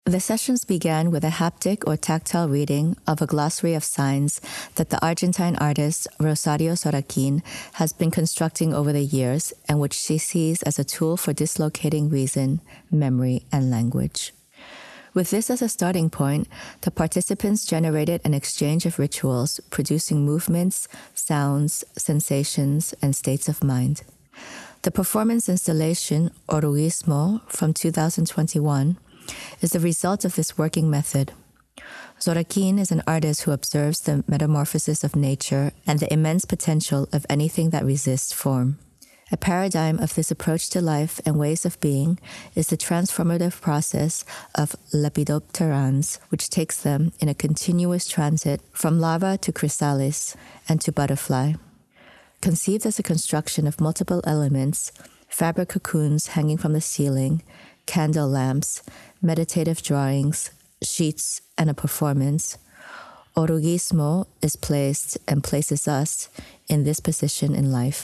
The sessions began with a haptic or tactile reading of a glossary of signs that the Argentine artist Rosario Soraquin has been constructing over the years and which she sees as a tool for dislocating reason, memory, and language. With this as a starting point, the participants generated an exchange of rituals, producing movements, sounds, sensations, and states of mind. The performance installation, Oruguismo, from 2021, is the result of this working method. Soraquin is an artist who observes the metamorphosis of nature and the immense potential of anything that resists form. A paradigm of this approach to life and ways of being is the transformative process of lepidopterans, which takes them in a continuous transit from larva to chrysalis and to butterfly. Conceived as a construction of multiple elements, fabric cocoons hanging from the ceiling, candle lamps, meditative drawings, sheets, and a performance, Oruguismo is placed and places us in this position in life.